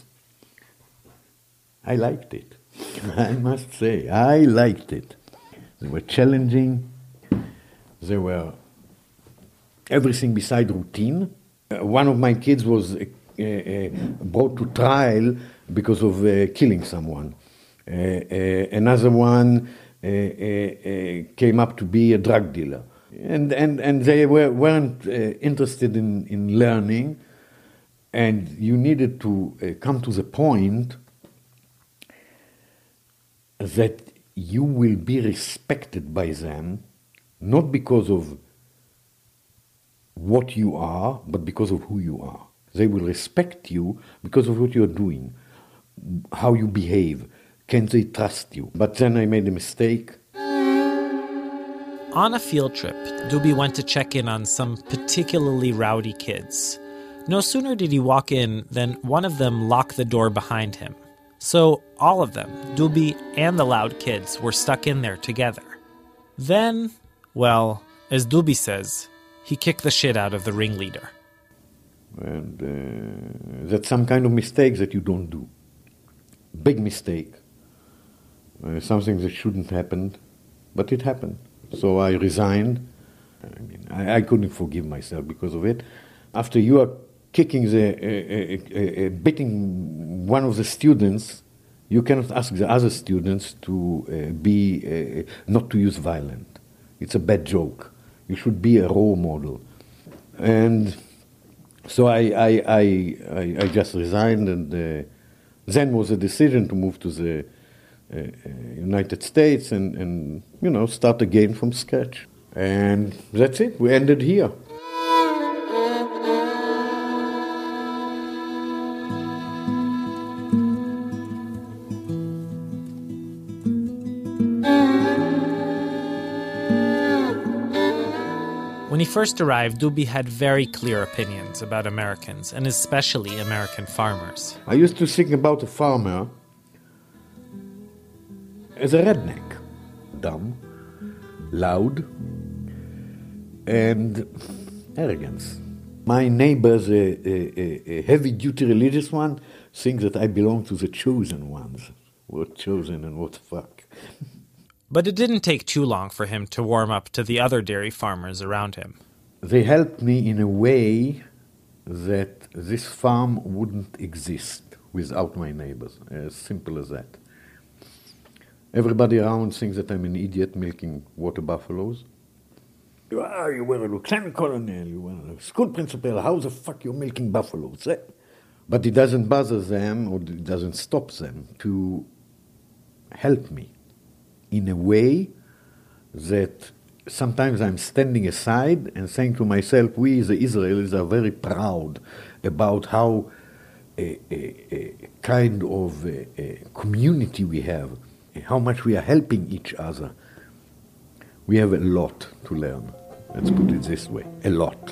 Speaker 18: I liked it. I must say, I liked it. They were challenging. They were everything beside routine. One of my kids was brought to trial because of killing someone. Another one came up to be a drug dealer. And they weren't interested in learning. And you needed to come to the point that you will be respected by them, not because of what you are, but because of who you are. They will respect you because of what you're doing, how you behave. Can they trust you? But then I made a mistake.
Speaker 2: On a field trip, Dubi went to check in on some particularly rowdy kids. No sooner did he walk in than one of them locked the door behind him. So all of them, Dubi and the loud kids, were stuck in there together. Then, well, as Dubi says, he kicked the shit out of the ringleader.
Speaker 18: And that's some kind of mistake that you don't do. Big mistake. Something that shouldn't happen, but it happened. So I resigned. I mean, I couldn't forgive myself because of it. After you are kicking beating one of the students, you cannot ask the other students to be not to use violence. It's a bad joke. You should be a role model. And so I just resigned, and then was a decision to move to the United States and start again from scratch. And that's it. We ended here.
Speaker 2: When he first arrived, Dubi had very clear opinions about Americans, and especially American farmers.
Speaker 18: I used to think about a farmer as a redneck. Dumb, loud, and arrogance. My neighbors, a heavy-duty religious one, thinks that I belong to the chosen ones. What chosen and what fuck?
Speaker 2: But it didn't take too long for him to warm up to the other dairy farmers around him.
Speaker 18: They helped me in a way that this farm wouldn't exist without my neighbors. As simple as that. Everybody around thinks that I'm an idiot milking water buffaloes. You were a lieutenant colonel, you were a school principal, how the fuck you're milking buffaloes? Eh? But it doesn't bother them, or it doesn't stop them to help me in a way that sometimes I'm standing aside and saying to myself, we the Israelis are very proud about how a kind of a community we have, how much we are helping each other. We have a lot to learn. Let's put it this way, a lot.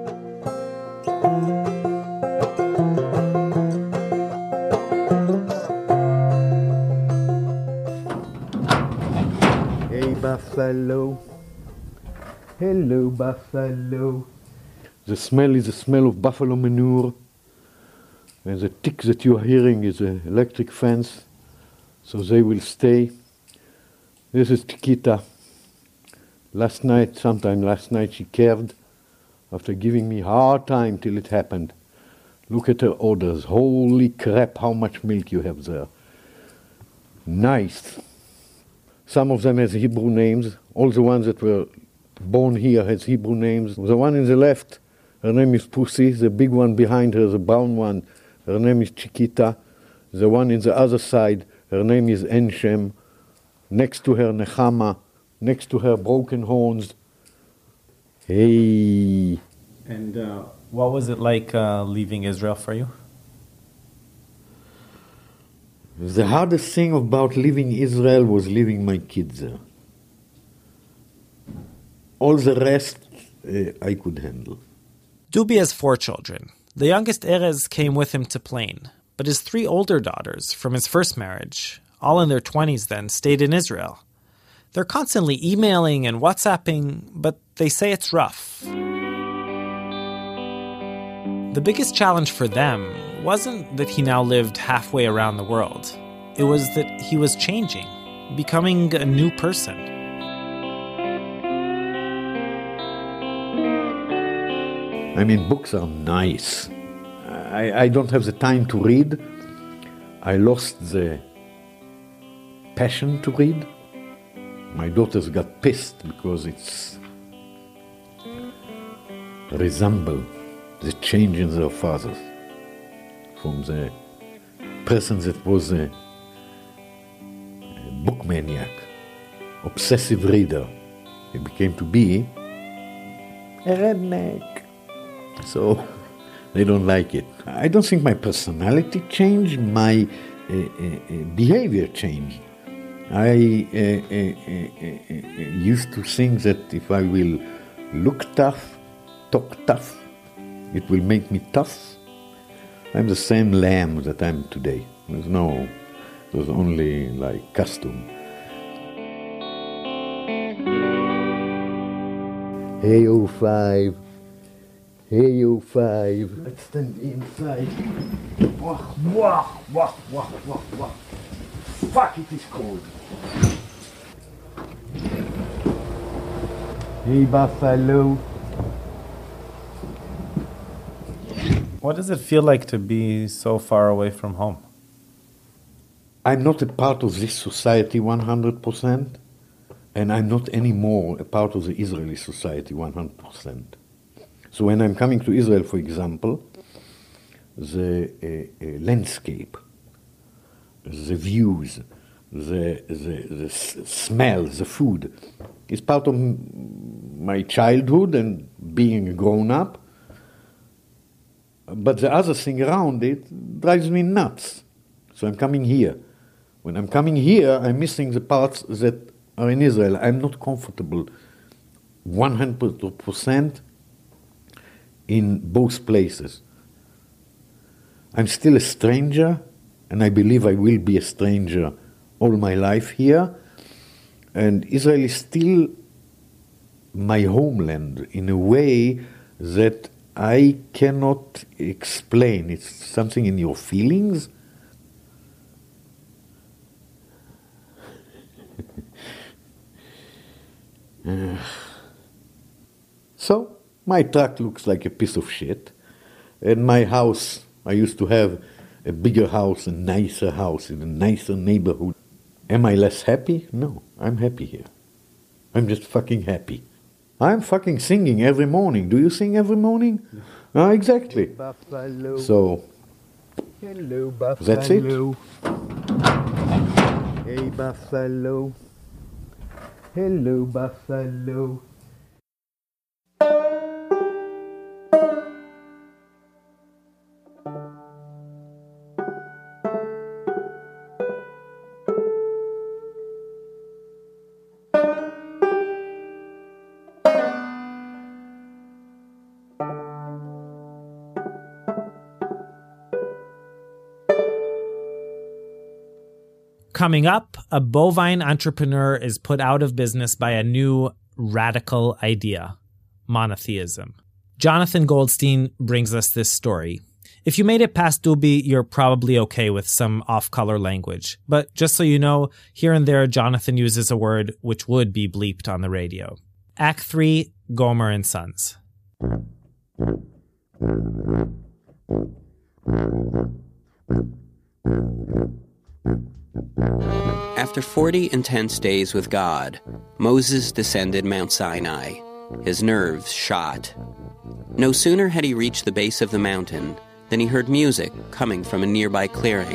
Speaker 18: Hey, buffalo. Hello, buffalo. The smell is the smell of buffalo manure. And the tick that you are hearing is an electric fence. So they will stay. This is Chiquita. Sometime last night, she calved after giving me a hard time till it happened. Look at her orders. Holy crap, how much milk you have there. Nice. Some of them has Hebrew names. All the ones that were born here has Hebrew names. The one in the left, her name is Pussy. The big one behind her, the brown one, her name is Chiquita. The one in the other side, her name is Enshem. Next to her, Nechama. Next to her, Broken Horns. Hey.
Speaker 2: And what was it like leaving Israel for you?
Speaker 18: The hardest thing about leaving Israel was leaving my kids there. All the rest, I could handle.
Speaker 2: Dubi has 4 children. The youngest, Erez, came with him to Plain. But his 3 older daughters from his first marriage, all in their 20s then, stayed in Israel. They're constantly emailing and WhatsApping, but they say it's rough. The biggest challenge for them wasn't that he now lived halfway around the world. It was that he was changing, becoming a new person.
Speaker 18: I mean, books are nice. I don't have the time to read. I lost the passion to read. My daughters got pissed because it's resemble the change in their fathers. From the person that was a book maniac, obsessive reader, he became to be a redneck. So they don't like it. I don't think my personality changed, my behavior changed. I used to think that if I will look tough, talk tough, it will make me tough. I'm the same lamb that I'm today. There's only like costume. Hey, 05. Hey, 05. Let's stand inside. Wah, wah, wah, wah, wah, wah. Fuck, it is cold. Hey, Buffalo.
Speaker 19: What does it feel like to be so far away from home?
Speaker 18: I'm not a part of this society 100%, and I'm not anymore a part of the Israeli society 100%. So when I'm coming to Israel, for example, the landscape, the views, the smell, the food, is part of my childhood and being grown up. But the other thing around it drives me nuts. So I'm coming here. When I'm coming here, I'm missing the parts that are in Israel. I'm not comfortable 100% in both places. I'm still a stranger, and I believe I will be a stranger all my life here. And Israel is still my homeland in a way that I cannot explain. It's something in your feelings. So, my truck looks like a piece of shit. And my house, I used to have a bigger house, a nicer house, in a nicer neighborhood. Am I less happy? No, I'm happy here. I'm just fucking happy. I'm fucking singing every morning. Do you sing every morning? No. Exactly. Buffalo. So, hello, Buffalo. That's it. Hey, Buffalo. Hello, Buffalo.
Speaker 2: Coming up, a bovine entrepreneur is put out of business by a new radical idea, monotheism. Jonathan Goldstein brings us this story. If you made it past Dubi, you're probably okay with some off-color language. But just so you know, here and there, Jonathan uses a word which would be bleeped on the radio. Act 3, Gomer and Sons.
Speaker 20: After 40 intense days with God, Moses descended Mount Sinai, his nerves shot. No sooner had he reached the base of the mountain than he heard music coming from a nearby clearing.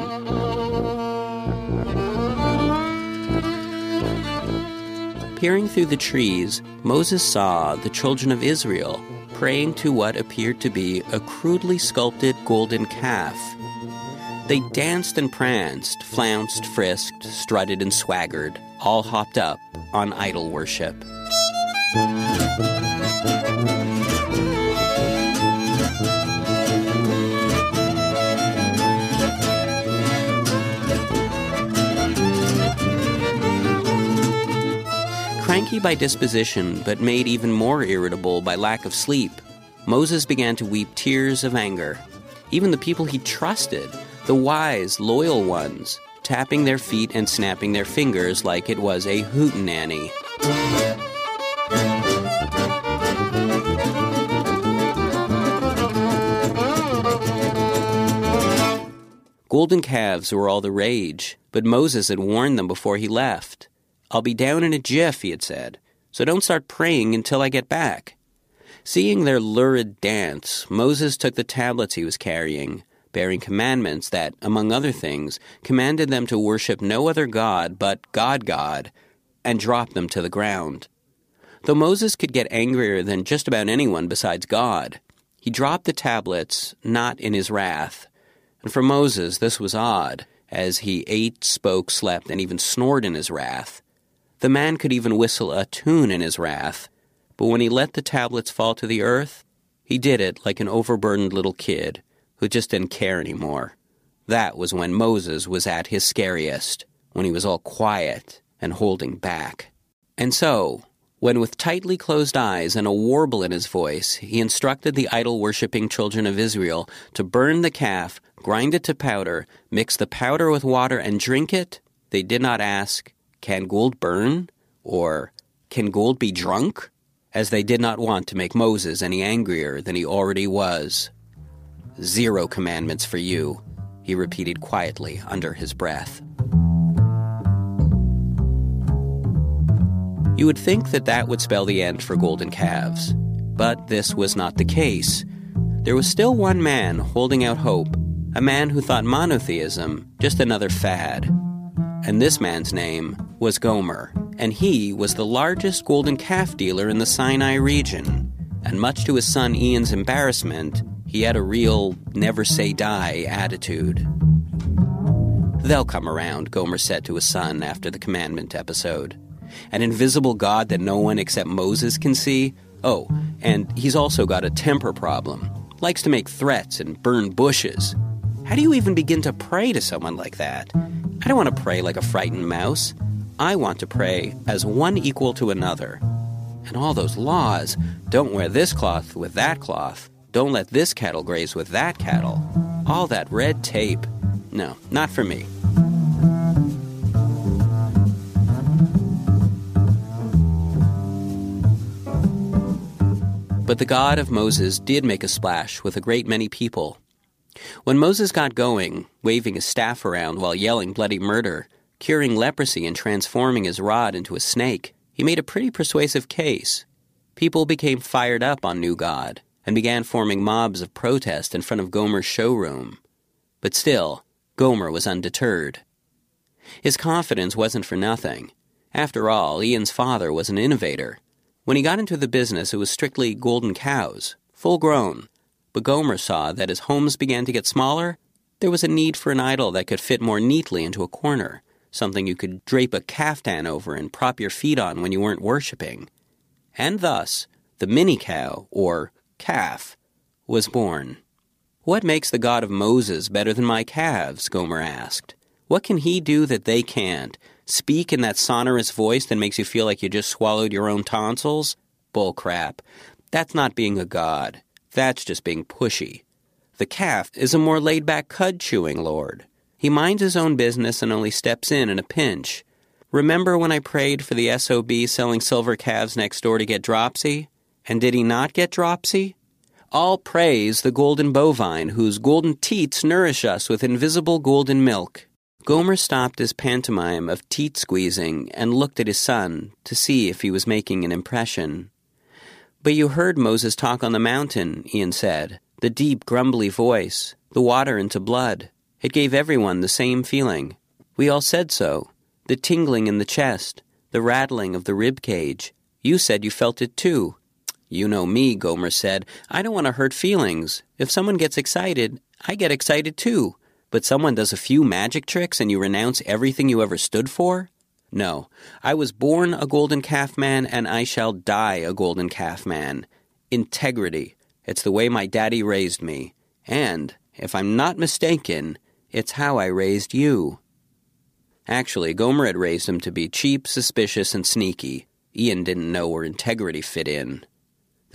Speaker 20: Peering through the trees, Moses saw the children of Israel praying to what appeared to be a crudely sculpted golden calf. They danced and pranced, flounced, frisked, strutted and swaggered, all hopped up on idol worship. Cranky by disposition, but made even more irritable by lack of sleep, Moses began to weep tears of anger. Even the people he trusted, the wise, loyal ones, tapping their feet and snapping their fingers like it was a hootenanny. Golden calves were all the rage, but Moses had warned them before he left. "I'll be down in a jiff," he had said, "so don't start praying until I get back." Seeing their lurid dance, Moses took the tablets he was carrying, bearing commandments that, among other things, commanded them to worship no other god but God, and dropped them to the ground. Though Moses could get angrier than just about anyone besides God, he dropped the tablets not in his wrath. And for Moses, this was odd, as he ate, spoke, slept, and even snored in his wrath. The man could even whistle a tune in his wrath, but when he let the tablets fall to the earth, he did it like an overburdened little kid who just didn't care anymore. That was when Moses was at his scariest, when he was all quiet and holding back. And so, when with tightly closed eyes and a warble in his voice, he instructed the idol-worshipping children of Israel to burn the calf, grind it to powder, mix the powder with water, and drink it, they did not ask, "Can gold burn?" or "Can gold be drunk?" as they did not want to make Moses any angrier than he already was. "0 commandments for you," he repeated quietly under his breath. You would think that that would spell the end for golden calves, but this was not the case. There was still one man holding out hope, a man who thought monotheism just another fad. And this man's name was Gomer, and he was the largest golden calf dealer in the Sinai region. And much to his son Ian's embarrassment, he had a real never-say-die attitude. "They'll come around," Gomer said to his son after the commandment episode. "An invisible God that no one except Moses can see? Oh, and he's also got a temper problem. Likes to make threats and burn bushes. How do you even begin to pray to someone like that? I don't want to pray like a frightened mouse. I want to pray as one equal to another. And all those laws, don't wear this cloth with that cloth, don't let this cattle graze with that cattle. All that red tape. No, not for me." But the God of Moses did make a splash with a great many people. When Moses got going, waving his staff around while yelling bloody murder, curing leprosy and transforming his rod into a snake, he made a pretty persuasive case. People became fired up on New God and began forming mobs of protest in front of Gomer's showroom. But still, Gomer was undeterred. His confidence wasn't for nothing. After all, Ian's father was an innovator. When he got into the business, it was strictly golden cows, full grown. But Gomer saw that as homes began to get smaller, there was a need for an idol that could fit more neatly into a corner, something you could drape a caftan over and prop your feet on when you weren't worshipping. And thus, the mini-cow, or calf, was born. "What makes the God of Moses better than my calves?" Gomer asked. "What can he do that they can't? Speak in that sonorous voice that makes you feel like you just swallowed your own tonsils? Bull crap. That's not being a god. That's just being pushy. The calf is a more laid-back cud-chewing lord. He minds his own business and only steps in a pinch. Remember when I prayed for the SOB selling silver calves next door to get dropsy? And did he not get dropsy? All praise the golden bovine, whose golden teats nourish us with invisible golden milk." Gomer stopped his pantomime of teat squeezing and looked at his son to see if he was making an impression. "But you heard Moses talk on the mountain," Ian said. "The deep, grumbly voice, the water into blood. It gave everyone the same feeling. We all said so. The tingling in the chest, the rattling of the rib cage. You said you felt it too." "You know me," Gomer said. "I don't want to hurt feelings. If someone gets excited, I get excited too. But someone does a few magic tricks and you renounce everything you ever stood for? No, I was born a golden calf man and I shall die a golden calf man. Integrity. It's the way my daddy raised me. And, if I'm not mistaken, it's how I raised you." Actually, Gomer had raised him to be cheap, suspicious, and sneaky. Ian didn't know where integrity fit in.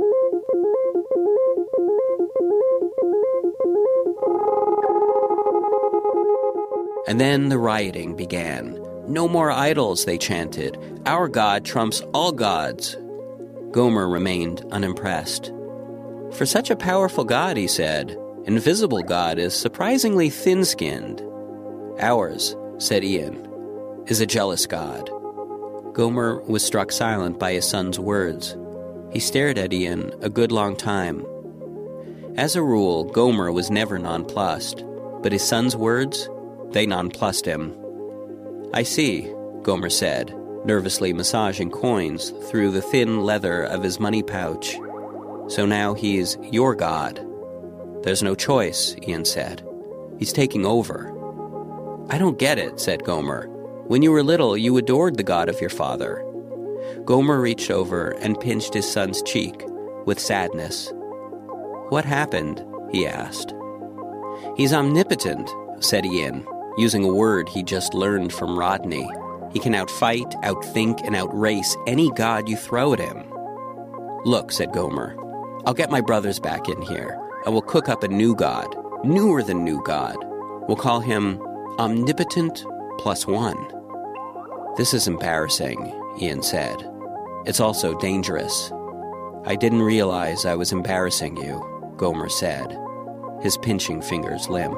Speaker 20: And then the rioting began. "No more idols," they chanted. "Our God trumps all gods." Gomer remained unimpressed. "For such a powerful God," he said, "invisible God is surprisingly thin-skinned." "Ours," said Ian, "is a jealous God." Gomer was struck silent by his son's words. He stared at Ian a good long time. As a rule, Gomer was never nonplussed, but his son's words, they nonplussed him. "I see," Gomer said, nervously massaging coins through the thin leather of his money pouch. "So now he's your God." "There's no choice," Ian said. "He's taking over." "I don't get it," said Gomer. "When you were little, you adored the God of your father." Gomer reached over and pinched his son's cheek with sadness. "What happened?" he asked. "He's omnipotent," said Ian, using a word he just learned from Rodney. "He can outfight, outthink, and outrace any god you throw at him." "Look," said Gomer, "I'll get my brothers back in here, and we'll cook up a new god, newer than new god. We'll call him Omnipotent +1. "This is embarrassing," Ian said. "It's also dangerous." "I didn't realize I was embarrassing you," Gomer said, his pinching fingers limp.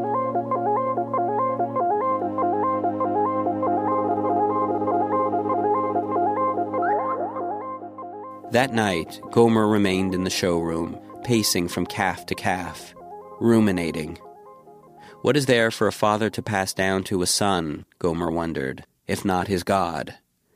Speaker 20: That night, Gomer remained in the showroom, pacing from calf to calf, ruminating. What is there for a father to pass down to a son, Gomer wondered, if not his God?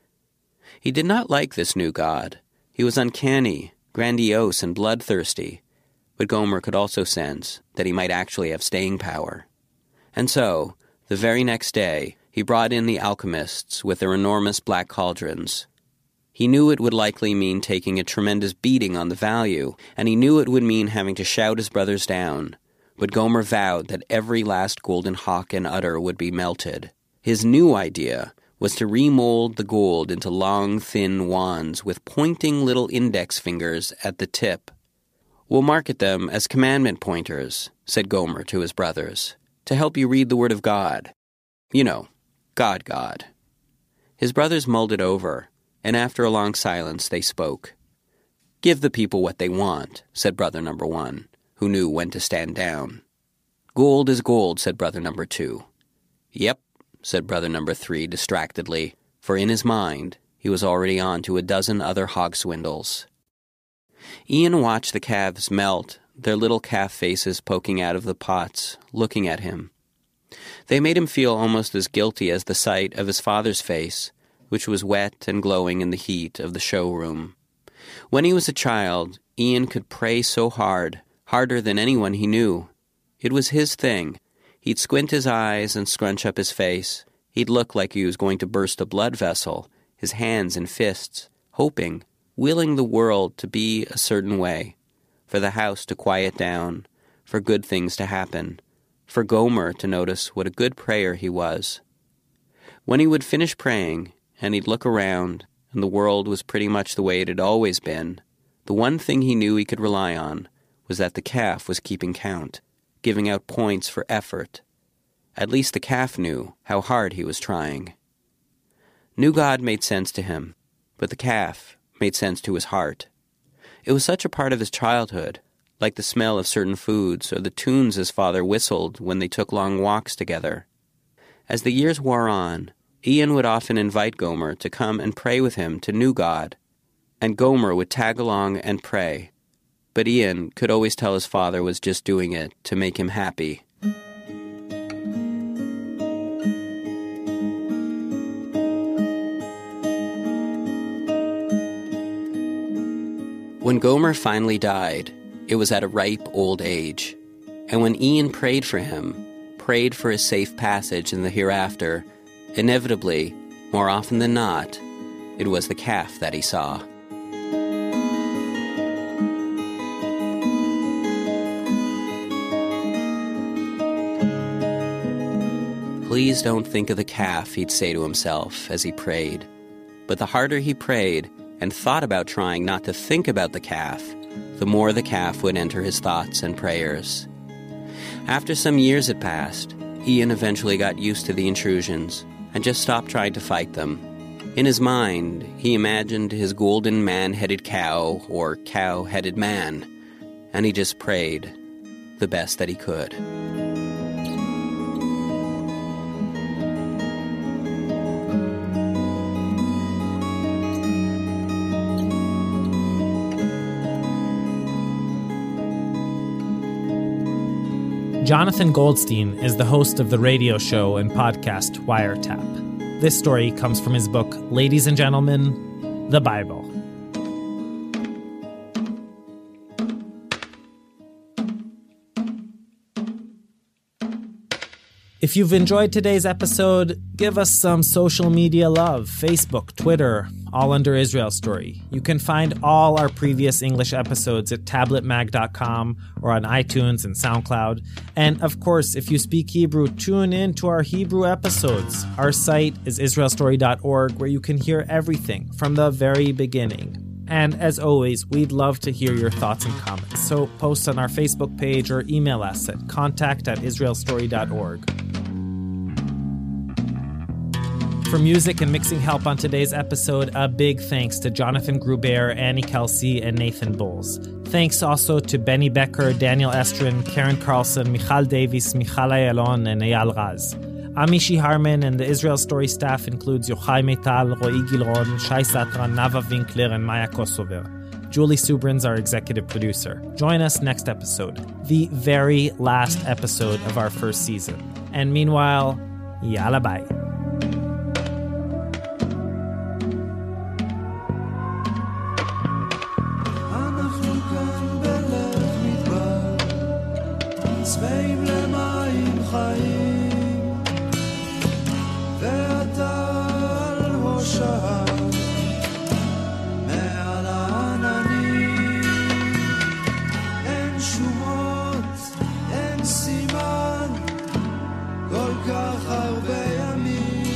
Speaker 20: He did not like this new God. He was uncanny, grandiose, and bloodthirsty, but Gomer could also sense that he might actually have staying power. And so, the very next day, he brought in the alchemists with their enormous black cauldrons. He knew it would likely mean taking a tremendous beating on the value, and he knew it would mean having to shout his brothers down. But Gomer vowed that every last golden hawk and udder would be melted. His new idea was to remold the gold into long, thin wands with pointing little index fingers at the tip. "We'll market them as commandment pointers," said Gomer to his brothers, "to help you read the word of God. You know, God. His brothers mulled it over, and after a long silence they spoke. "Give the people what they want," said brother number 1, who knew when to stand down. "Gold is gold," said brother number 2. "Yep," said brother number 3 distractedly, for in his mind he was already on to a dozen other hog swindles. Ian watched the calves melt, their little calf faces poking out of the pots, looking at him. They made him feel almost as guilty as the sight of his father's face, which was wet and glowing in the heat of the showroom. When he was a child, Ian could pray so hard, harder than anyone he knew. It was his thing. He'd squint his eyes and scrunch up his face. He'd look like he was going to burst a blood vessel, his hands in fists, hoping, willing the world to be a certain way, for the house to quiet down, for good things to happen, for Gomer to notice what a good prayer he was. When he would finish praying, and he'd look around, and the world was pretty much the way it had always been, the one thing he knew he could rely on was that the calf was keeping count, giving out points for effort. At least the calf knew how hard he was trying. New God made sense to him, but the calf made sense to his heart. It was such a part of his childhood, like the smell of certain foods or the tunes his father whistled when they took long walks together. As the years wore on, Ian would often invite Gomer to come and pray with him to New God, and Gomer would tag along and pray. But Ian could always tell his father was just doing it to make him happy. When Gomer finally died, it was at a ripe old age. And when Ian prayed for him, prayed for his safe passage in the hereafter, inevitably, more often than not, it was the calf that he saw. Please don't think of the calf, he'd say to himself as he prayed. But the harder he prayed and thought about trying not to think about the calf, the more the calf would enter his thoughts and prayers. After some years had passed, Ian eventually got used to the intrusions and just stopped trying to fight them. In his mind, he imagined his golden man-headed cow or cow-headed man, and he just prayed the best that he could.
Speaker 2: Jonathan Goldstein is the host of the radio show and podcast Wiretap. This story comes from his book, Ladies and Gentlemen, the Bible. If you've enjoyed today's episode, give us some social media love. Facebook, Twitter, all under Israel Story. You can find all our previous English episodes at tabletmag.com or on iTunes and SoundCloud. And of course, if you speak Hebrew, tune in to our Hebrew episodes. Our site is israelstory.org, where you can hear everything from the very beginning. And as always, we'd love to hear your thoughts and comments. So post on our Facebook page or email us at contact@israelstory.org. For music and mixing help on today's episode, a big thanks to Jonathan Gruber, Annie Kelsey, and Nathan Bowles. Thanks also to Benny Becker, Daniel Estrin, Karen Carlson, Michal Davis, Michal Ayalon, and Eyal Raz. Amishi Harman and the Israel Story staff includes Yochai Meital, Roy Gilron, Shai Satran, Nava Winkler, and Maya Kosover. Julie Subrin's our executive producer. Join us next episode, the very last episode of our first season. And meanwhile, yalla bye.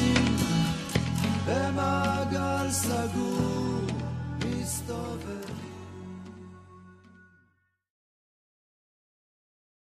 Speaker 21: במעגל סגור מסתובב